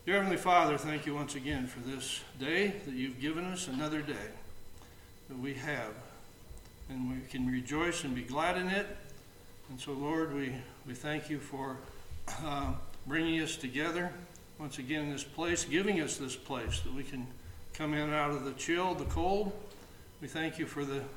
Dear Heavenly Father, thank you once again for this day that you've given us, another day that we have. And we can rejoice and be glad in it. And so, Lord, we thank you for bringing us together once again in this place, giving us this place that we can come in out of the chill, the cold. We thank you for the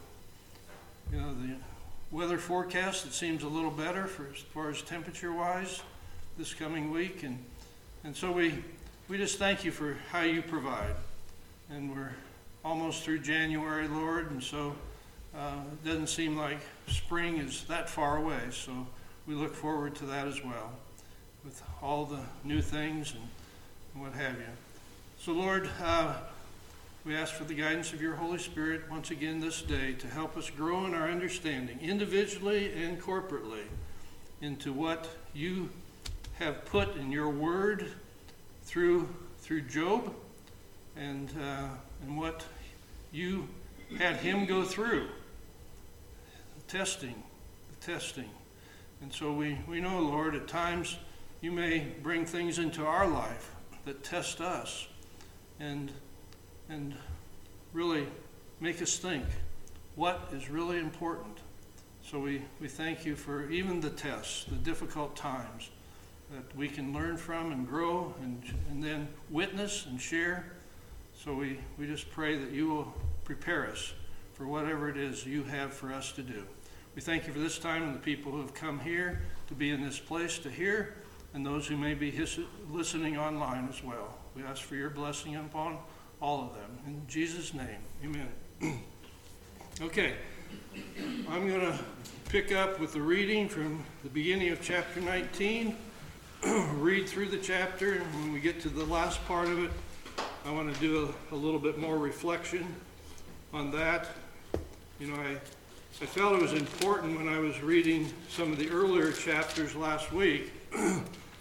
weather forecast that seems a little better as far as temperature-wise this coming week. And so we just thank you for how you provide. And we're almost through January, Lord, and so it doesn't seem like spring is that far away. So we look forward to that as well, with all the new things and what have you. So, Lord, we ask for the guidance of your Holy Spirit once again this day to help us grow in our understanding, individually and corporately, into what you have put in your word through Job, and what you had him go through, the testing. And so we know, Lord, at times you may bring things into our life that test us and really make us think what is really important. So we thank you for even the tests, the difficult times that we can learn from and grow and then witness and share. So we just pray that you will prepare us for whatever it is you have for us to do. We thank you for this time and the people who have come here to be in this place to hear, and those who may be listening online as well. We ask for your blessing upon all of them. In Jesus' name, amen. Okay, I'm going to pick up with the reading from the beginning of chapter 19. Read through the chapter, and when we get to the last part of it, I want to do a little bit more reflection on that. You know, I felt it was important when I was reading some of the earlier chapters last week. It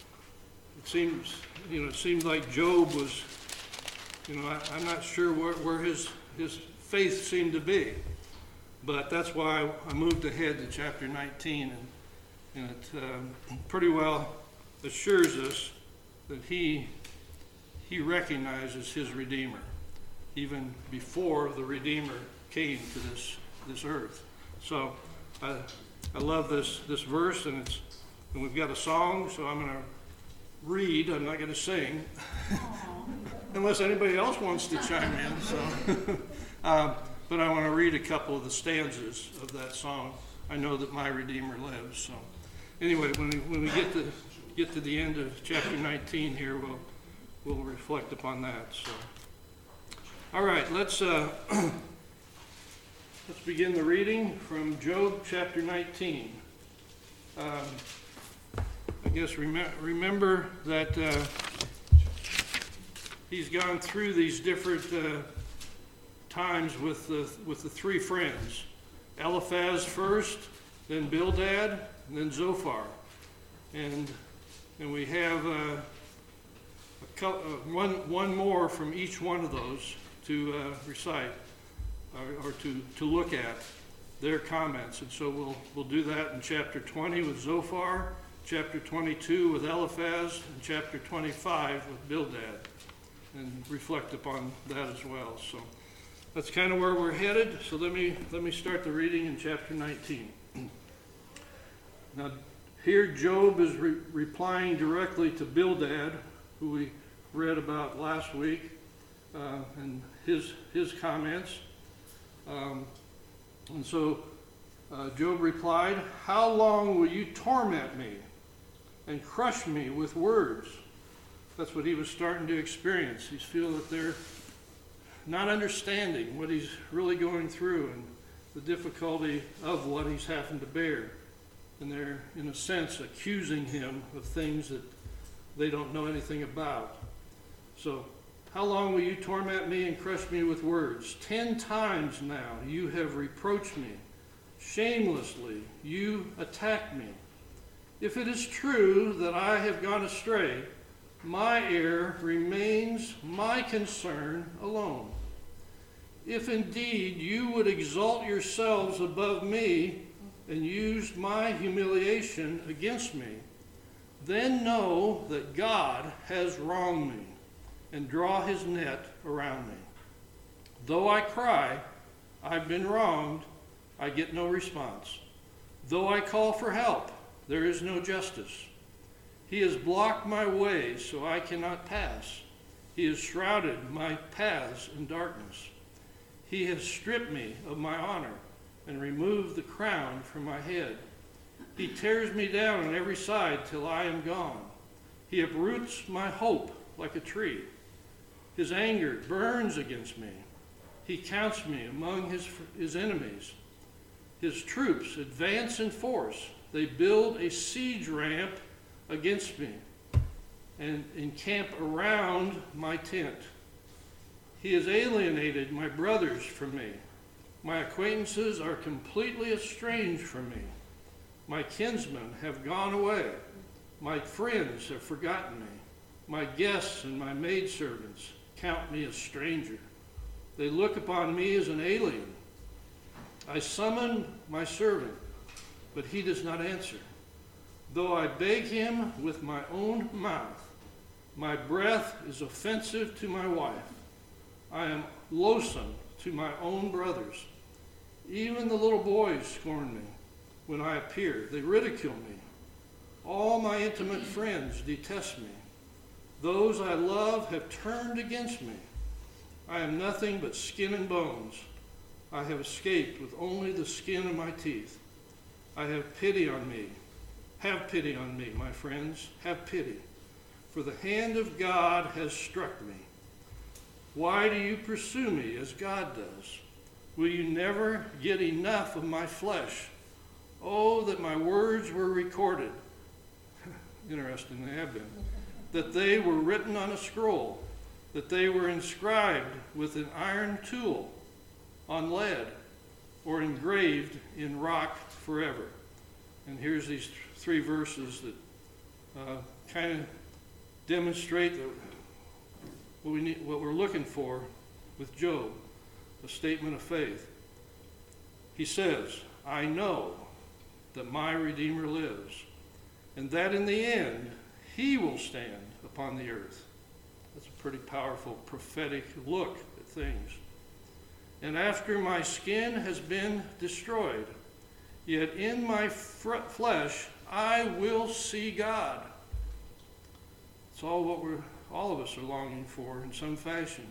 seemed like Job was, I'm not sure where his faith seemed to be. But that's why I moved ahead to chapter 19, and it pretty well assures us that he recognizes his Redeemer, even before the Redeemer came to this earth. So I love this verse, and we've got a song, so I'm going to read. I'm not going to sing, unless anybody else wants to chime in. So, but I want to read a couple of the stanzas of that song. I know that my Redeemer lives. So, anyway, when we get to the end of chapter 19 here, we'll reflect upon that. So, all right, let's begin the reading from Job chapter 19. I guess remember that he's gone through these different times with the three friends: Eliphaz first, then Bildad, and then Zophar, and we have one more from each one of those to recite or to look at their comments. And so we'll do that in chapter 20 with Zophar, chapter 22 with Eliphaz, and chapter 25 with Bildad, and reflect upon that as well. So that's kind of where we're headed. So let me start the reading in chapter 19. Now, here Job is replying directly to Bildad, who we read about last week, and his comments. And so Job replied, "How long will you torment me and crush me with words?" That's what he was starting to experience. He's feeling that they're not understanding what he's really going through and the difficulty of what he's having to bear. And they're, in a sense, accusing him of things that they don't know anything about. So, how long will you torment me and crush me with words? 10 times now you have reproached me. Shamelessly you attack me. If it is true that I have gone astray, my error remains my concern alone. If indeed you would exalt yourselves above me and use my humiliation against me, then know that God has wronged me. and draw his net around me. Though I cry, I've been wronged, I get no response. Though I call for help, there is no justice. He has blocked my way so I cannot pass. He has shrouded my paths in darkness. He has stripped me of my honor and removed the crown from my head. He tears me down on every side till I am gone. He uproots my hope like a tree. His anger burns against me. He counts me among his enemies. His troops advance in force. They build a siege ramp against me and encamp around my tent. He has alienated my brothers from me. My acquaintances are completely estranged from me. My kinsmen have gone away. My friends have forgotten me. My guests and my maidservants count me a stranger. They look upon me as an alien. I summon my servant, but he does not answer. Though I beg him with my own mouth, my breath is offensive to my wife. I am loathsome to my own brothers. Even the little boys scorn me when I appear. They ridicule me. All my intimate friends detest me. Those I love have turned against me. I am nothing but skin and bones. I have escaped with only the skin of my teeth. I have pity on me. Have pity on me, my friends. Have pity. For the hand of God has struck me. Why do you pursue me as God does? Will you never get enough of my flesh? Oh, that my words were recorded. Interesting, they have been. That they were written on a scroll, that they were inscribed with an iron tool on lead, or engraved in rock forever. And here's these three verses that kind of demonstrate what we're looking for with Job, a statement of faith. He says, I know that my Redeemer lives, and that in the end he will stand upon the earth. That's a pretty powerful prophetic look at things. And after my skin has been destroyed, yet in my flesh I will see God. It's all what all of us are longing for in some fashion.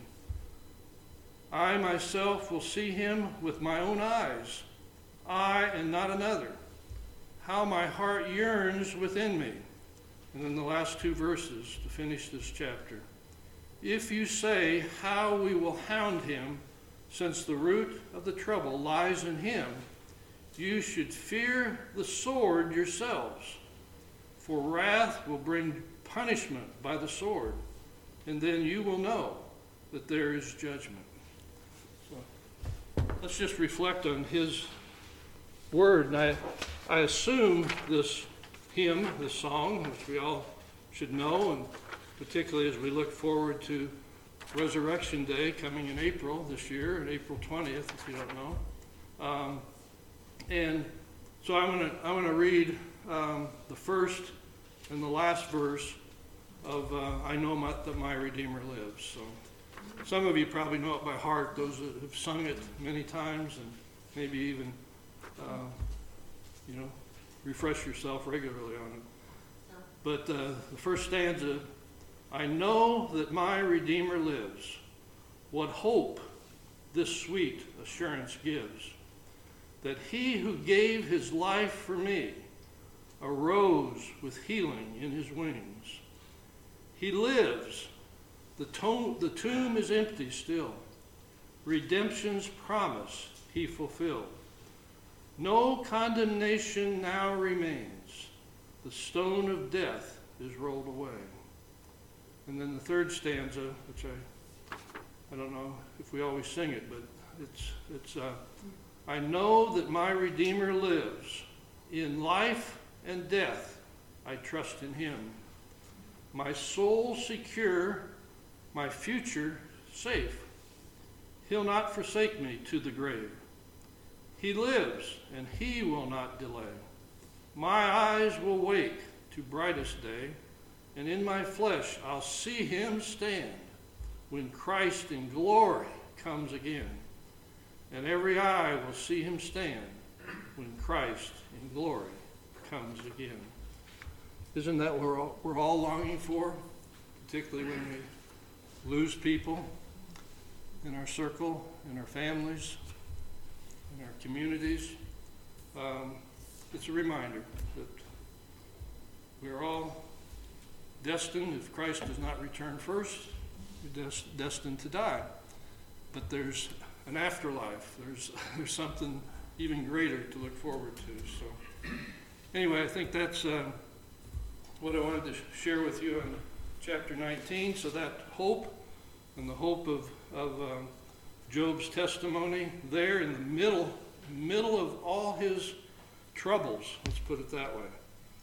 I myself will see him with my own eyes, I and not another. How my heart yearns within me. And then the last two verses to finish this chapter. If you say, how we will hound him, since the root of the trouble lies in him, you should fear the sword yourselves, for wrath will bring punishment by the sword, and then you will know that there is judgment. So let's just reflect on his word. And I assume this hymn, this song, which we all should know, and particularly as we look forward to Resurrection Day coming in April this year, on April 20th, if you don't know. And so I'm going to read the first and the last verse of I Know That My Redeemer Lives. So some of you probably know it by heart, those that have sung it many times, and maybe even refresh yourself regularly on it. But the first stanza, I know that my Redeemer lives. What hope this sweet assurance gives, that he who gave his life for me arose with healing in his wings. He lives. The tomb is empty still. Redemption's promise he fulfilled. No condemnation now remains. The stone of death is rolled away. And then the third stanza, which I don't know if we always sing it, but it's I know that my Redeemer lives. In life and death I trust in him. My soul secure, my future safe. He'll not forsake me to the grave. He lives, and he will not delay. My eyes will wake to brightest day, and in my flesh I'll see him stand. when Christ in glory comes again. And every eye will see him stand when Christ in glory comes again. Isn't that what we're all longing for? Particularly when we lose people in our circle, in our families, in our communities. It's a reminder that we're all destined, if Christ does not return first, we're destined to die. But there's an afterlife. There's something even greater to look forward to. So anyway, I think that's what I wanted to share with you in chapter 19. So that hope and the hope of Job's testimony there in the middle of all his troubles, let's put it that way.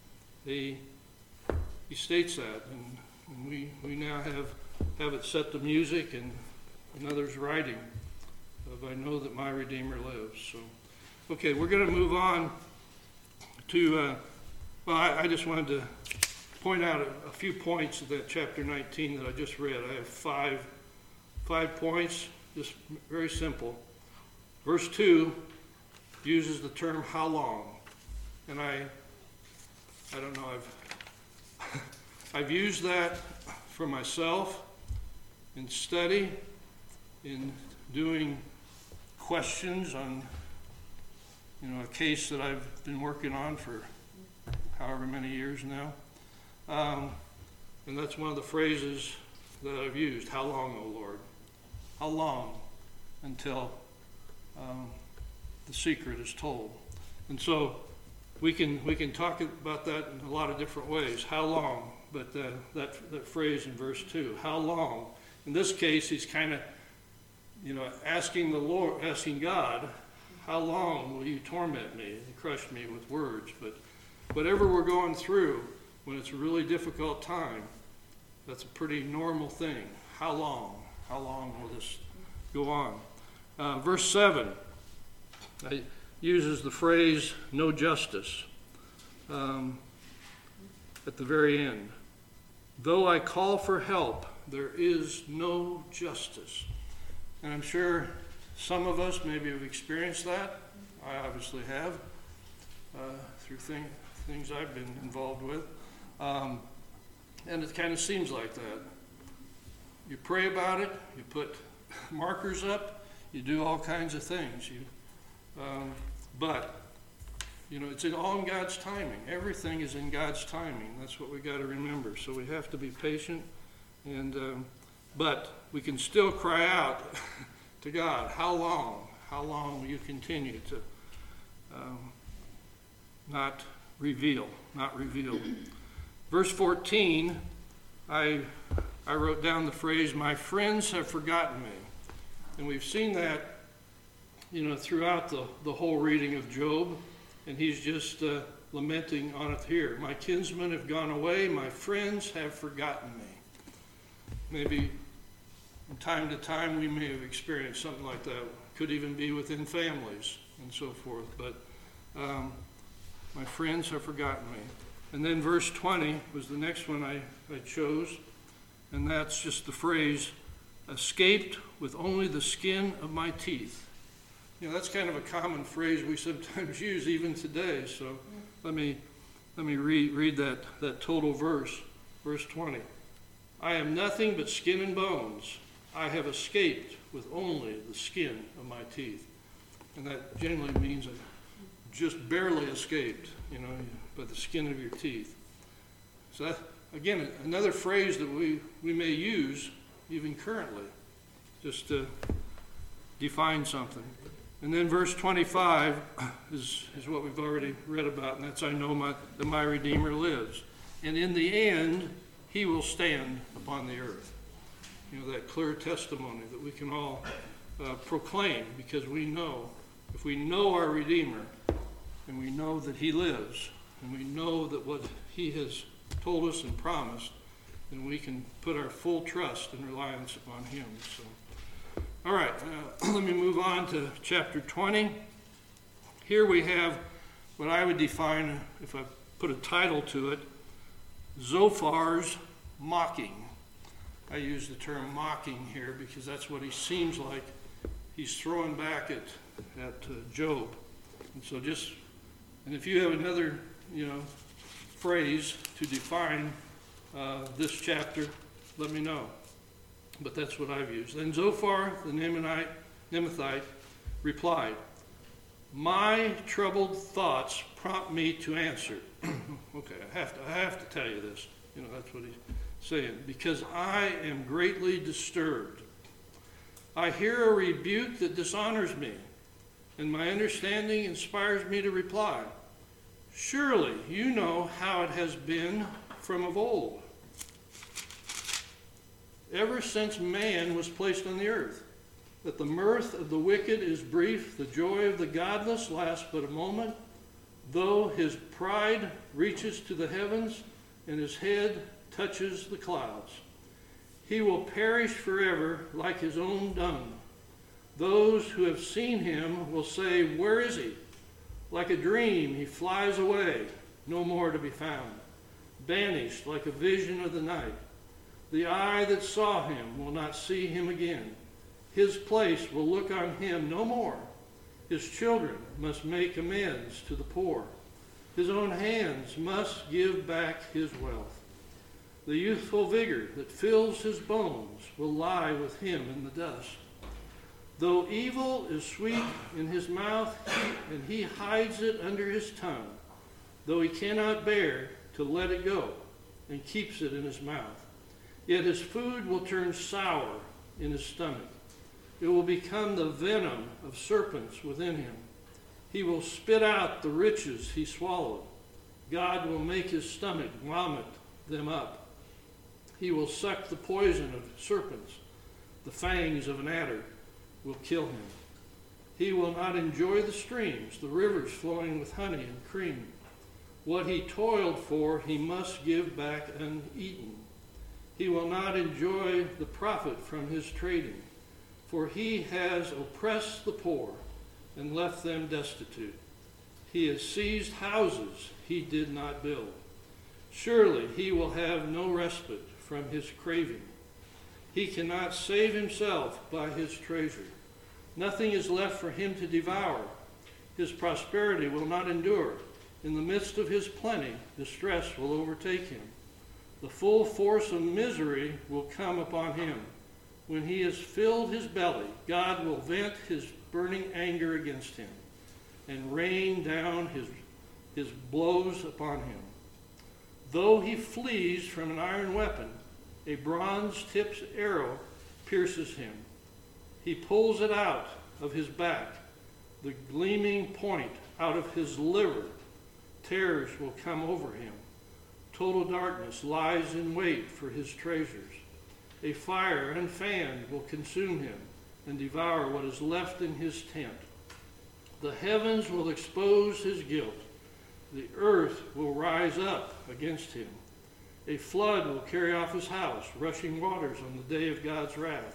He states that, and we now have it set to music and others writing of I know that my Redeemer lives. So, okay, we're going to move on to, I just wanted to point out a few points of that chapter 19 that I just read. I have five points, just very simple. Verse 2 uses the term how long, and I don't know, I've used that for myself in study, in doing questions on, a case that I've been working on for however many years now. And that's one of the phrases that I've used. How long, O Lord? How long until the secret is told? And so we can talk about that in a lot of different ways. How long? But that phrase in verse 2, how long? In this case, he's kind of, asking God, how long will you torment me and crush me with words? But whatever we're going through, when it's a really difficult time, that's a pretty normal thing. How long? How long will this go on? Verse 7 uses the phrase, no justice, at the very end. Though I call for help, there is no justice. And I'm sure some of us maybe have experienced that. I obviously have, through things I've been involved with. And it kind of seems like that. You pray about it, you put markers up, you do all kinds of things. But it's all in God's timing. Everything is in God's timing. That's what we got to remember. So we have to be patient, but we can still cry out to God, how long? How long will you continue to not reveal? Verse 14, I wrote down the phrase, my friends have forgotten me. And we've seen that, throughout the whole reading of Job. And he's just lamenting on it here. My kinsmen have gone away. My friends have forgotten me. Maybe from time to time we may have experienced something like that. Could even be within families and so forth. But my friends have forgotten me. And then verse 20 was the next one I chose. And that's just the phrase, escaped with only the skin of my teeth. That's kind of a common phrase we sometimes use even today. So let me read that total verse 20. I am nothing but skin and bones. I have escaped with only the skin of my teeth. And that generally means I just barely escaped, by the skin of your teeth. So that, again, another phrase that we may use even currently, just to define something. And then verse 25 is what we've already read about, and that's I know that my Redeemer lives. And in the end, he will stand upon the earth. That clear testimony that we can all proclaim, because we know, if we know our Redeemer, and we know that he lives, and we know that what he has told us and promised, then we can put our full trust and reliance upon him. So. All right, let me move on to chapter 20. Here we have what I would define, if I put a title to it, Zophar's mocking. I use the term mocking here because that's what he seems like he's throwing back at Job. And so and if you have another, phrase to define this chapter, let me know. But that's what I've used. Then Zophar the Naamathite replied, "My troubled thoughts prompt me to answer." Okay, I have to tell you this. That's what he's saying. Because I am greatly disturbed. I hear a rebuke that dishonors me, and my understanding inspires me to reply. Surely you know how it has been from of old, ever since man was placed on the earth, that the mirth of the wicked is brief, the joy of the godless lasts but a moment, though his pride reaches to the heavens and his head touches the clouds. He will perish forever like his own dung. Those who have seen him will say, "Where is he?" Like a dream he flies away, no more to be found, banished like a vision of the night. The eye that saw him will not see him again. His place will look on him no more. His children must make amends to the poor. His own hands must give back his wealth. The youthful vigor that fills his bones will lie with him in the dust. Though evil is sweet in his mouth, and he hides it under his tongue, though he cannot bear to let it go, and keeps it in his mouth, yet his food will turn sour in his stomach. It will become the venom of serpents within him. He will spit out the riches he swallowed. God will make his stomach vomit them up. He will suck the poison of serpents. The fangs of an adder will kill him. He will not enjoy the streams, the rivers flowing with honey and cream. What he toiled for, he must give back uneaten. He will not enjoy the profit from his trading, for he has oppressed the poor and left them destitute. He has seized houses he did not build. Surely he will have no respite from his craving. He cannot save himself by his treasure. Nothing is left for him to devour. His prosperity will not endure. In the midst of his plenty, distress will overtake him. The full force of misery will come upon him. When he has filled his belly, God will vent his burning anger against him and rain down his blows upon him. Though he flees from an iron weapon, a bronze-tipped arrow pierces him. He pulls it out of his back, the gleaming point out of his liver. Terrors will come over him. Total darkness lies in wait for his treasures. A fire unfanned will consume him and devour what is left in his tent. The heavens will expose his guilt. The earth will rise up against him. A flood will carry off his house, rushing waters on the day of God's wrath.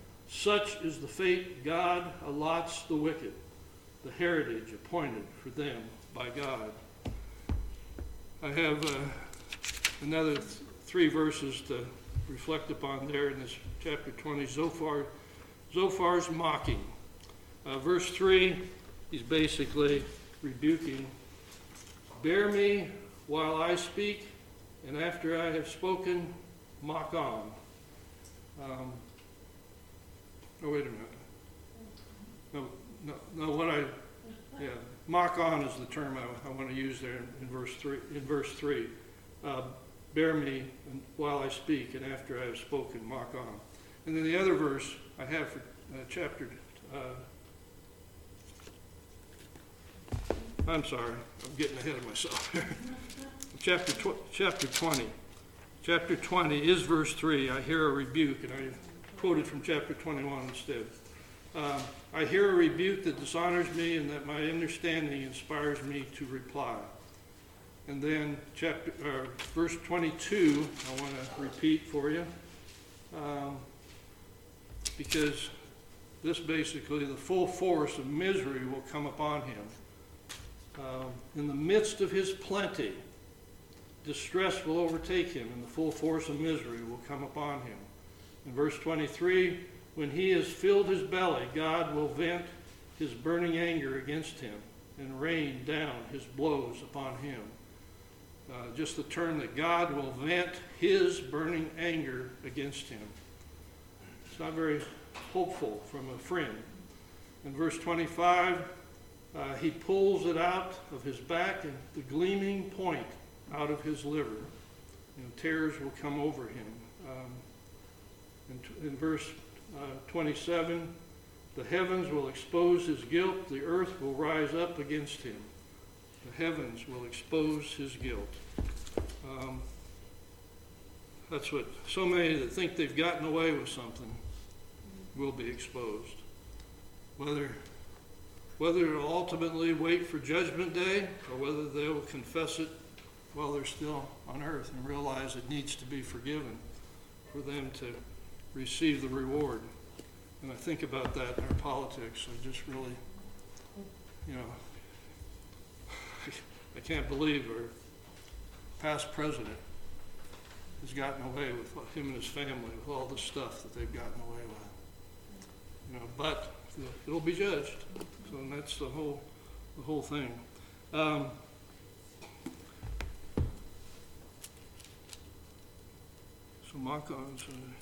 Such is the fate God allots the wicked, the heritage appointed for them by God. I have another three verses to reflect upon there in this chapter 20, Zophar's mocking. Verse 3, he's basically rebuking, "Bear me while I speak, and after I have spoken, mock on." Oh, wait a minute. Mock on is the term I want to use there in verse 3. In verse 3, bear me while I speak, and after I have spoken, mock on. And then the other verse I have for chapter. I'm sorry, I'm getting ahead of myself here. Chapter 20. Chapter 20 is verse 3. I hear a rebuke, and I quoted from chapter 21 instead. I hear a rebuke that dishonors me, and that my understanding inspires me to reply. And then verse 22, I want to repeat for you, because this basically, the full force of misery will come upon him. In the midst of his plenty, distress will overtake him, and the full force of misery will come upon him. In verse 23, when he has filled his belly, God will vent his burning anger against him and rain down his blows upon him. Just the term that God will vent his burning anger against him. It's not very hopeful from a friend. In verse 25, he pulls it out of his back and the gleaming point out of his liver. Tears will come over him. In verse 27, the heavens will expose his guilt. The earth will rise up against him. The heavens will expose his guilt. That's what so many that think they've gotten away with something will be exposed. Whether it'll ultimately wait for Judgment Day or whether they will confess it while they're still on earth and realize it needs to be forgiven for them to receive the reward. And I think about that in our politics. I just really, I can't believe our past president has gotten away with him and his family with all the stuff that they've gotten away with. But it'll be judged. So that's the whole thing. So mock-ons.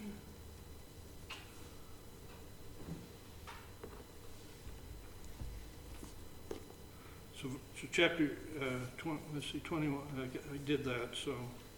So chapter 21. I did that. So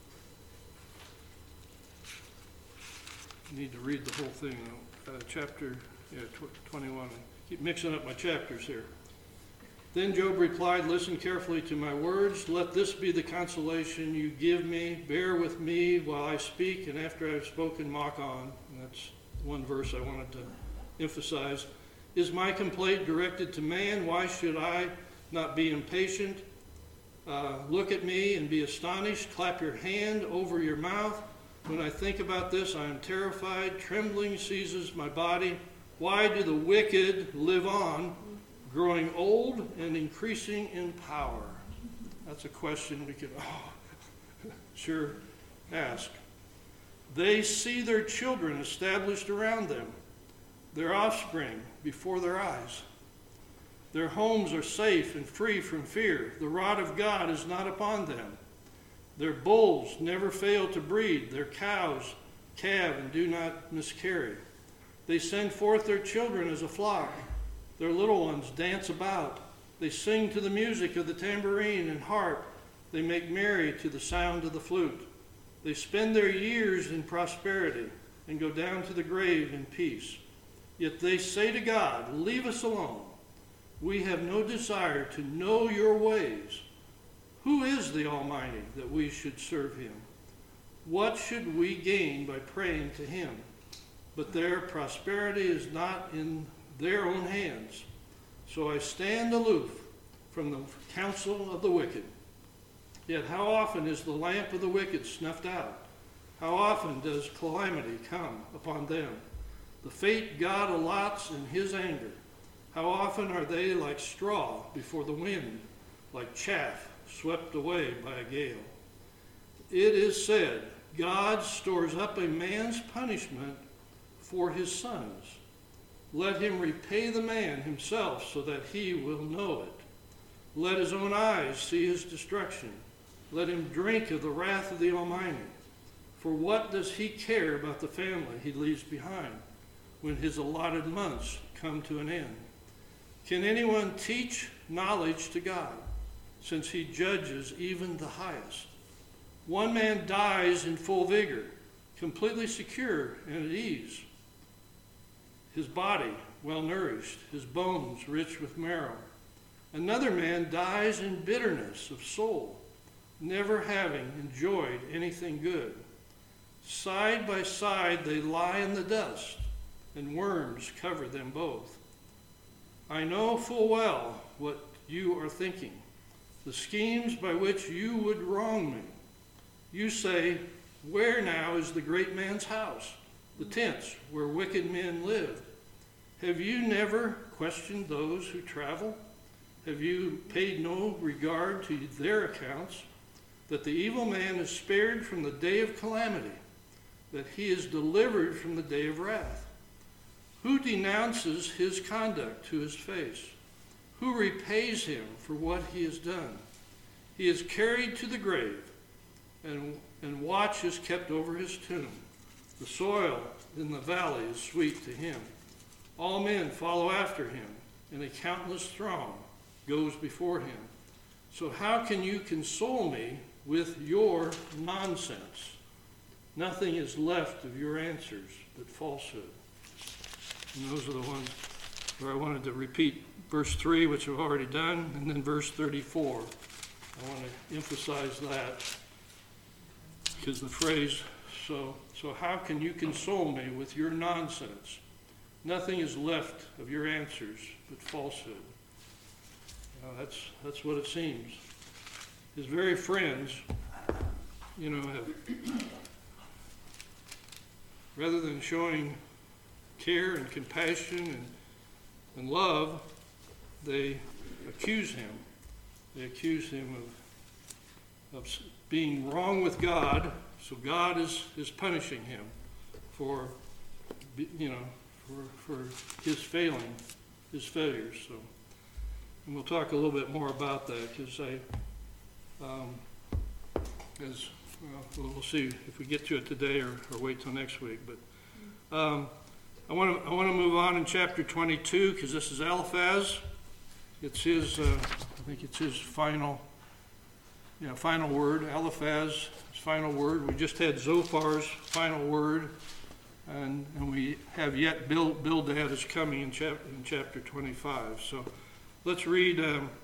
I need to read the whole thing. Chapter 21. I keep mixing up my chapters here. Then Job replied, "Listen carefully to my words. Let this be the consolation you give me. Bear with me while I speak, and after I have spoken, mock on." And that's one verse I wanted to emphasize. Is my complaint directed to man? Why should I not be impatient? Look at me and be astonished. Clap your hand over your mouth. When I think about this, I am terrified. Trembling seizes my body. Why do the wicked live on, growing old and increasing in power? That's a question we could sure ask. They see their children established around them, their offspring before their eyes. Their homes are safe and free from fear. The rod of God is not upon them. Their bulls never fail to breed. Their cows calve and do not miscarry. They send forth their children as a flock. Their little ones dance about. They sing to the music of the tambourine and harp. They make merry to the sound of the flute. They spend their years in prosperity and go down to the grave in peace. Yet they say to God, "Leave us alone. We have no desire to know your ways. Who is the Almighty that we should serve him? What should we gain by praying to him? But their prosperity is not in their own hands. So I stand aloof from the counsel of the wicked. Yet how often is the lamp of the wicked snuffed out? How often does calamity come upon them? The fate God allots in his anger. How often are they like straw before the wind, like chaff swept away by a gale? It is said, God stores up a man's punishment for his sons. Let him repay the man himself so that he will know it. Let his own eyes see his destruction. Let him drink of the wrath of the Almighty. For what does he care about the family he leaves behind when his allotted months come to an end? Can anyone teach knowledge to God, since he judges even the highest? One man dies in full vigor, completely secure and at ease, his body well nourished, his bones rich with marrow. Another man dies in bitterness of soul, never having enjoyed anything good. Side by side they lie in the dust, and worms cover them both. I know full well what you are thinking, the schemes by which you would wrong me. You say, where now is the great man's house, the tents where wicked men live? Have you never questioned those who travel? Have you paid no regard to their accounts, that the evil man is spared from the day of calamity, that he is delivered from the day of wrath? Who denounces his conduct to his face? Who repays him for what he has done? He is carried to the grave, and watch is kept over his tomb. The soil in the valley is sweet to him. All men follow after him, and a countless throng goes before him. So how can you console me with your nonsense? Nothing is left of your answers but falsehood. And those are the ones where I wanted to repeat verse 3, which I've already done, and then verse 34. I want to emphasize that because the phrase, so how can you console me with your nonsense? Nothing is left of your answers but falsehood. That's what it seems. His very friends, have, rather than showing care and compassion and love, they accuse him. They accuse him of being wrong with God, so God is punishing him for his failures. So, and we'll talk a little bit more about that because we'll see if we get to it today or wait till next week. But I want to move on in chapter 22 because this is Eliphaz. It's his, I think it's his final word. Eliphaz's final word. We just had Zophar's final word, and we have yet Bildad is coming in chapter 25. So let's read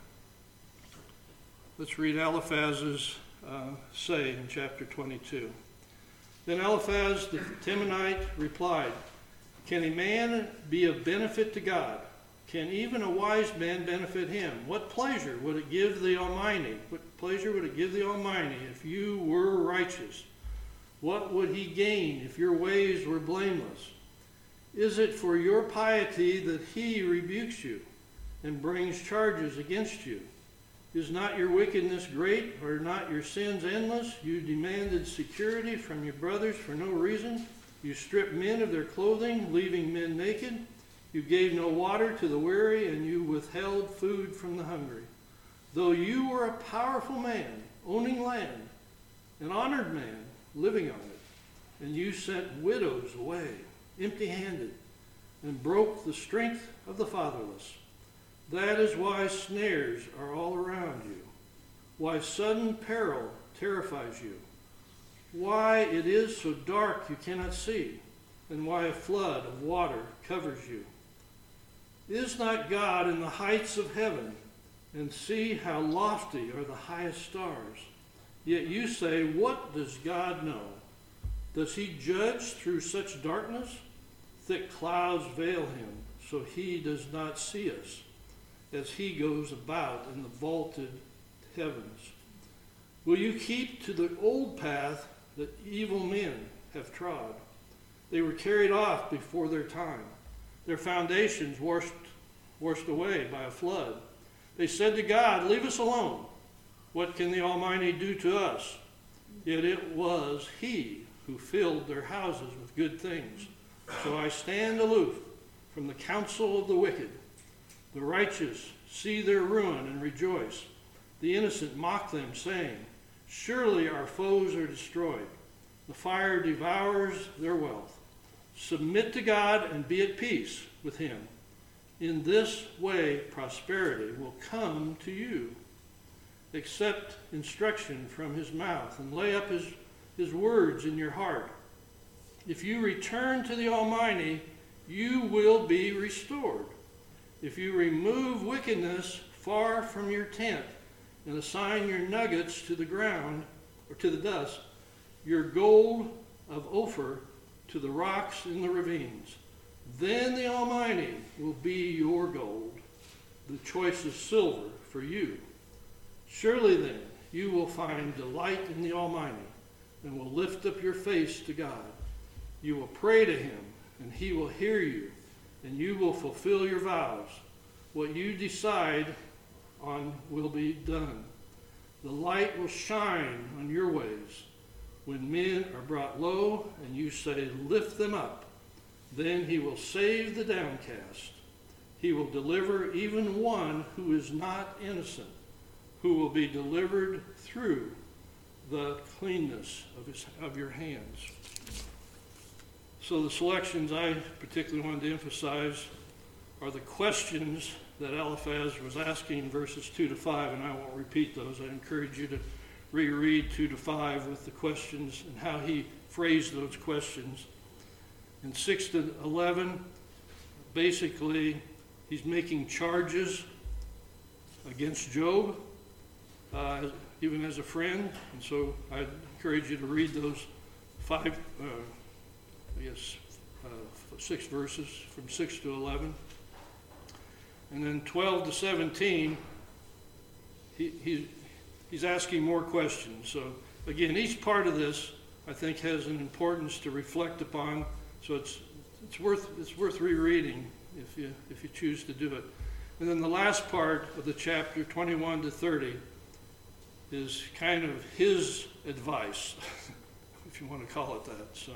Eliphaz's say in chapter 22. Then Eliphaz the Temanite replied, "Can a man be of benefit to God? Can even a wise man benefit him? What pleasure would it give the Almighty? What pleasure would it give the Almighty if you were righteous? What would he gain if your ways were blameless? Is it for your piety that he rebukes you and brings charges against you? Is not your wickedness great? Are not your sins endless? You demanded security from your brothers for no reason. You stripped men of their clothing, leaving men naked. You gave no water to the weary, and you withheld food from the hungry. Though you were a powerful man, owning land, an honored man, living on it, and you sent widows away, empty-handed, and broke the strength of the fatherless. That is why snares are all around you, why sudden peril terrifies you, why it is so dark you cannot see, and why a flood of water covers you. Is not God in the heights of heaven, and see how lofty are the highest stars? Yet you say, what does God know? Does he judge through such darkness? Thick clouds veil him, so he does not see us, as he goes about in the vaulted heavens. Will you keep to the old path that evil men have trod? They were carried off before their time, their foundations washed away by a flood. They said to God, leave us alone. What can the Almighty do to us? Yet it was he who filled their houses with good things. So I stand aloof from the counsel of the wicked. The righteous see their ruin and rejoice. The innocent mock them, saying, surely our foes are destroyed. The fire devours their wealth. Submit to God and be at peace with him. In this way prosperity will come to you. Accept instruction from his mouth and lay up his words in your heart. If you return to the Almighty, you will be restored. If you remove wickedness far from your tent and assign your nuggets to the ground or to the dust, your gold of Ophir to the rocks in the ravines, then the Almighty will be your gold, the choicest silver for you. Surely then you will find delight in the Almighty and will lift up your face to God. You will pray to him and he will hear you, and you will fulfill your vows. What you decide on will be done. The light will shine on your ways. When men are brought low, and you say, lift them up, then he will save the downcast. He will deliver even one who is not innocent, who will be delivered through the cleanness of your hands. So the selections I particularly wanted to emphasize are the questions that Eliphaz was asking in verses 2 to 5, and I won't repeat those. I encourage you to reread 2 to 5 with the questions and how he phrased those questions. In 6 to 11, basically, he's making charges against Job, even as a friend. And so I encourage you to read those 6 verses from 6 to 11. And then 12 to 17, he's asking more questions. So again, each part of this, I think, has an importance to reflect upon. So it's worth rereading if you choose to do it. And then the last part of the chapter, 21 to 30, is kind of his advice, if you want to call it that.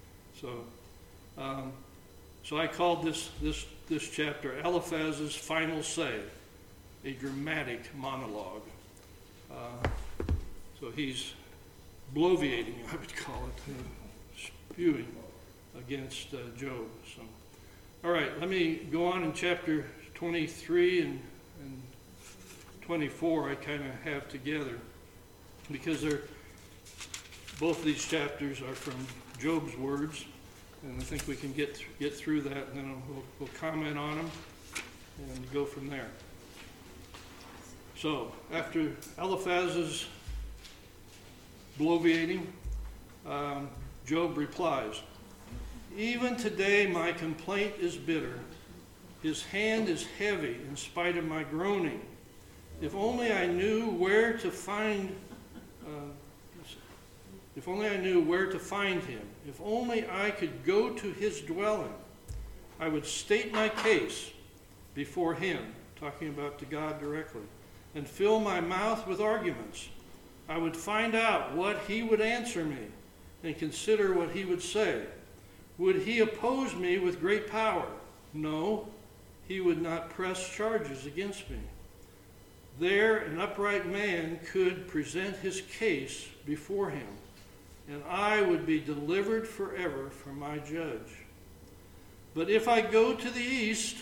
So I called this chapter Eliphaz's Final Say, a dramatic monologue. So he's bloviating, I would call it, spewing against Job. So, all right, let me go on in chapter 23 and 24. I kind of have together because both of these chapters are from Job's words, and I think we can get through that, and then we'll comment on them and go from there. So after Eliphaz's bloviating, Job replies, "Even today my complaint is bitter. His hand is heavy in spite of my groaning. If only I knew where to find him. If only I could go to his dwelling, I would state my case before him," talking about to God directly, "and fill my mouth with arguments. I would find out what he would answer me and consider what he would say. Would he oppose me with great power? No, he would not press charges against me. There an upright man could present his case before him, and I would be delivered forever from my judge. But if I go to the east,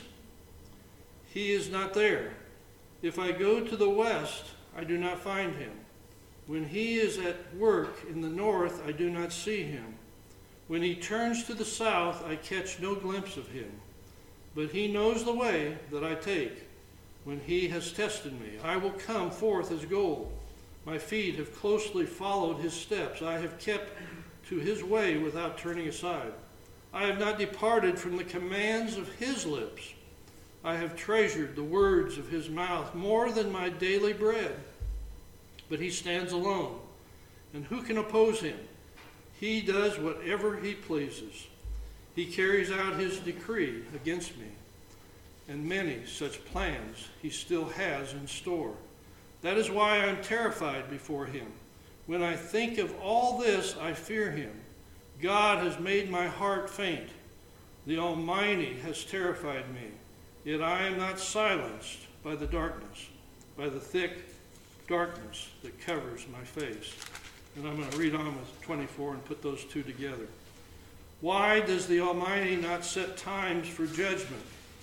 he is not there. If I go to the west, I do not find him. When he is at work in the north, I do not see him. When he turns to the south, I catch no glimpse of him. But he knows the way that I take. When he has tested me, I will come forth as gold. My feet have closely followed his steps. I have kept to his way without turning aside. I have not departed from the commands of his lips. I have treasured the words of his mouth more than my daily bread. But he stands alone, and who can oppose him? He does whatever he pleases. He carries out his decree against me, and many such plans he still has in store. That is why I am terrified before him. When I think of all this, I fear him. God has made my heart faint. The Almighty has terrified me. Yet I am not silenced by the darkness, by the thick darkness that covers my face." And I'm going to read on with 24 and put those two together. "Why does the Almighty not set times for judgment?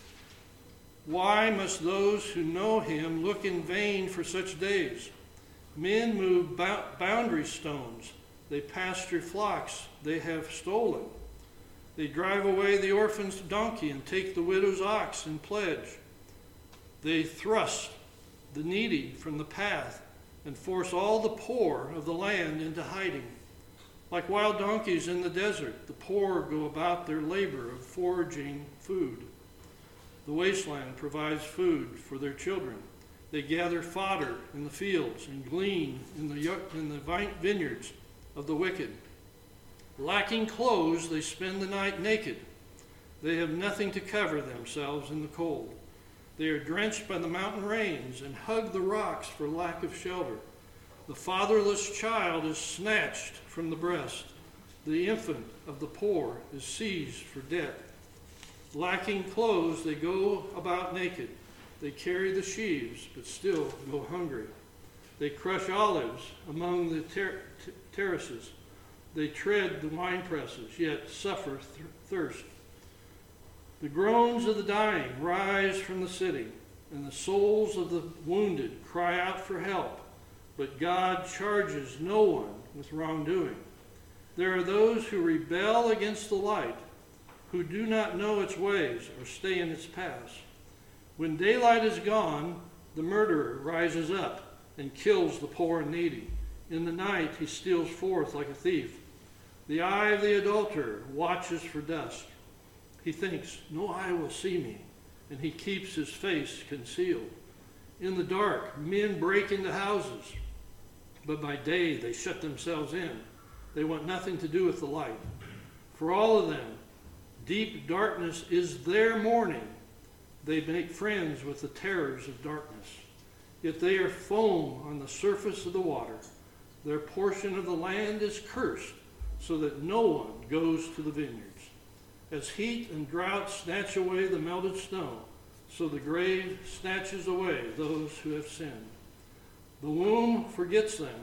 Why must those who know him look in vain for such days? Men move boundary stones. They pasture flocks they have stolen. They drive away the orphan's donkey and take the widow's ox in pledge. They thrust the needy from the path and force all the poor of the land into hiding. Like wild donkeys in the desert, the poor go about their labor of foraging food. The wasteland provides food for their children. They gather fodder in the fields and glean in the vineyards of the wicked. Lacking clothes, they spend the night naked. They have nothing to cover themselves in the cold. They are drenched by the mountain rains and hug the rocks for lack of shelter. The fatherless child is snatched from the breast. The infant of the poor is seized for debt. Lacking clothes, they go about naked. They carry the sheaves, but still go hungry. They crush olives among the terraces. They tread the winepresses, yet suffer thirst. The groans of the dying rise from the city, and the souls of the wounded cry out for help. But God charges no one with wrongdoing. There are those who rebel against the light, who do not know its ways or stay in its paths. When daylight is gone, the murderer rises up and kills the poor and needy. In the night he steals forth like a thief. The eye of the adulterer watches for dusk. He thinks, no eye will see me, and he keeps his face concealed. In the dark, men break into houses, but by day they shut themselves in. They want nothing to do with the light. For all of them, deep darkness is their morning. They make friends with the terrors of darkness. Yet they are foam on the surface of the water. Their portion of the land is cursed, so that no one goes to the vineyards. As heat and drought snatch away the melted snow, so the grave snatches away those who have sinned. The womb forgets them.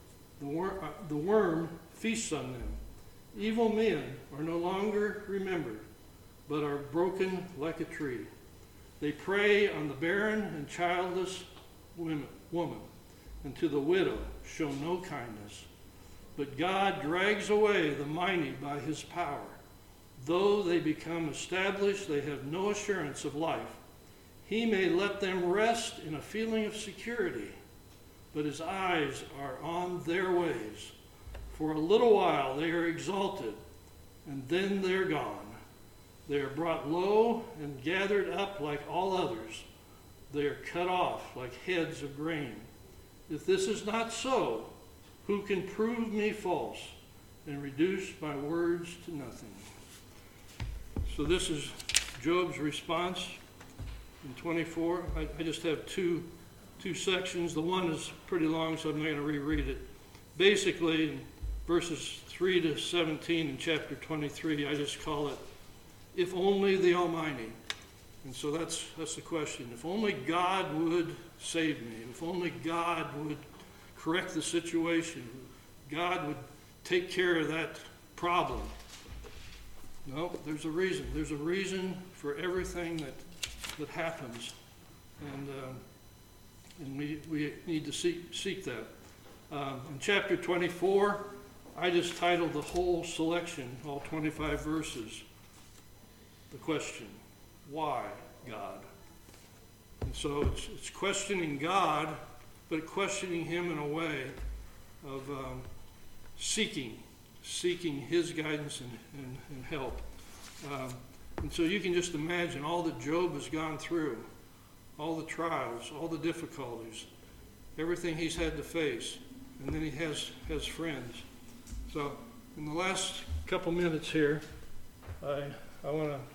The worm feasts on them. Evil men are no longer remembered, but are broken like a tree. They prey on the barren and childless woman, and to the widow show no kindness. But God drags away the mighty by his power. Though they become established, they have no assurance of life. He may let them rest in a feeling of security, but his eyes are on their ways. For a little while they are exalted, and then they're gone. They are brought low and gathered up like all others. They are cut off like heads of grain. If this is not so, who can prove me false and reduce my words to nothing? So this is Job's response in 24. I just have two sections. The one is pretty long, so I'm not going to reread it. Basically, in verses 3 to 17 in chapter 23, I just call it, if only the Almighty. And so that's the question. If only God would save me. If only God would correct the situation. God would take care of that problem. No, there's a reason. There's a reason for everything that happens. And we need to seek that. In chapter 24, I just titled the whole selection, all 25 verses, the question, why God? And so it's questioning God, but questioning him in a way of seeking his guidance and help. And so you can just imagine all that Job has gone through, all the trials, all the difficulties, everything he's had to face, and then he has friends. So in the last couple minutes here, I want to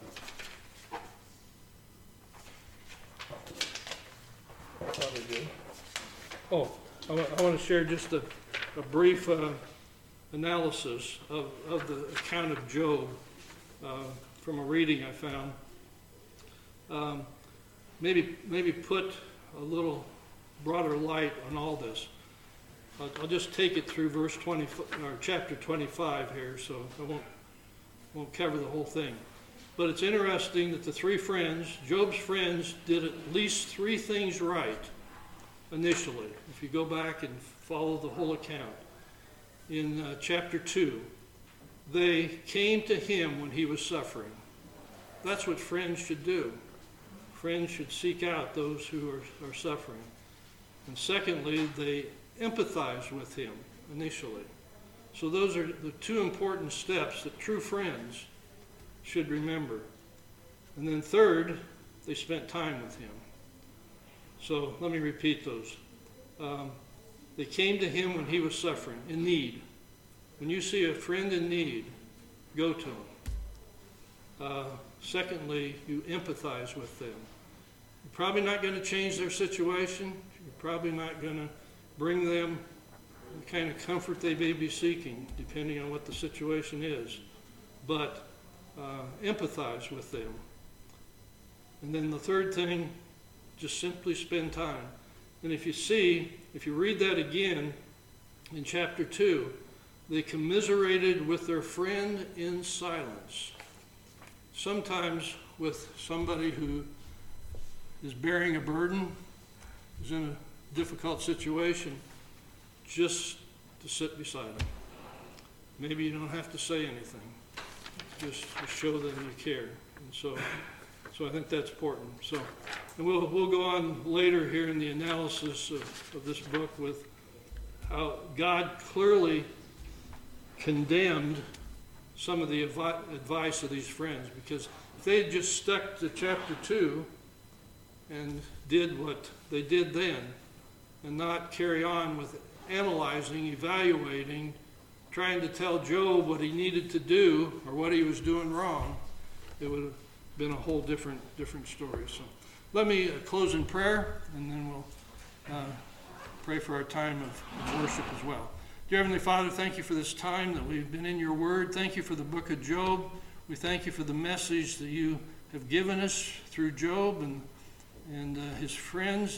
I want to share just a brief analysis of the account of Job from a reading I found. Maybe put a little broader light on all this. I'll just take it through verse 20 or chapter 25 here, so I won't cover the whole thing. But it's interesting that the three friends, Job's friends, did at least three things right initially. If you go back and follow the whole account. In chapter 2, they came to him when he was suffering. That's what friends should do. Friends should seek out those who are suffering. And secondly, they empathize with him initially. So those are the two important steps that true friends should remember. And then third, they spent time with him. So let me repeat those. They came to him when he was suffering, in need. When you see a friend in need, go to him. Secondly, you empathize with them. You're probably not going to change their situation. You're probably not going to bring them the kind of comfort they may be seeking, depending on what the situation is, but empathize with them. And then the third thing, just simply spend time. And if you read that again in chapter 2, they commiserated with their friend in silence. Sometimes with somebody who is bearing a burden, is in a difficult situation, just to sit beside them. Maybe you don't have to say anything, just to show them you care. And so I think that's important. So, and we'll go on later here in the analysis of this book with how God clearly condemned some of the advice of these friends, because if they had just stuck to chapter 2 and did what they did then and not carry on with analyzing, evaluating, trying to tell Job what he needed to do or what he was doing wrong, it would have been a whole different story. So let me close in prayer, and then we'll pray for our time of worship as well. Dear Heavenly Father, thank you for this time that we've been in your word. Thank you for the book of Job. We thank you for the message that you have given us through Job and his friends,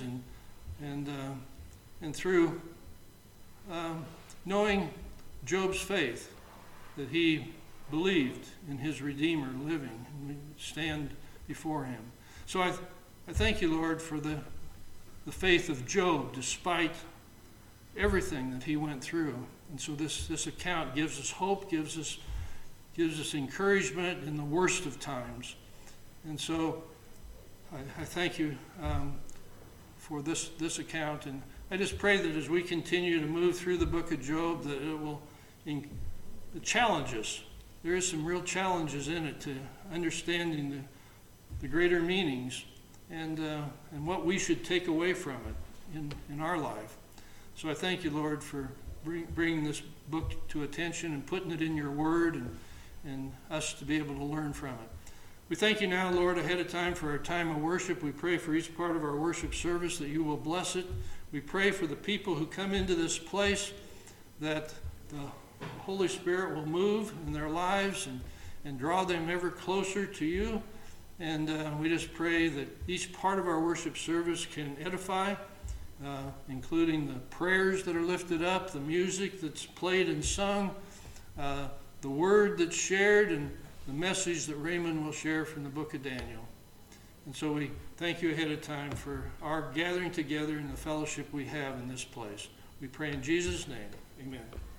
and through knowing Job's faith, that he believed in his Redeemer living, and we stand before him. So I thank you, Lord, for the faith of Job despite everything that he went through. And so this account gives us hope, gives us encouragement in the worst of times. And so I thank you for this account. And I just pray that as we continue to move through the book of Job, that it will challenge us. There is some real challenges in it to understanding the greater meanings and what we should take away from it in our life. So I thank you, Lord, for bringing this book to attention and putting it in your word and us to be able to learn from it. We thank you now, Lord, ahead of time for our time of worship. We pray for each part of our worship service that you will bless it. We pray for the people who come into this place, that the Holy Spirit will move in their lives and draw them ever closer to you. And we just pray that each part of our worship service can edify, including the prayers that are lifted up, the music that's played and sung, the word that's shared, and the message that Raymond will share from the book of Daniel. And so we thank you ahead of time for our gathering together and the fellowship we have in this place. We pray in Jesus' name. Amen.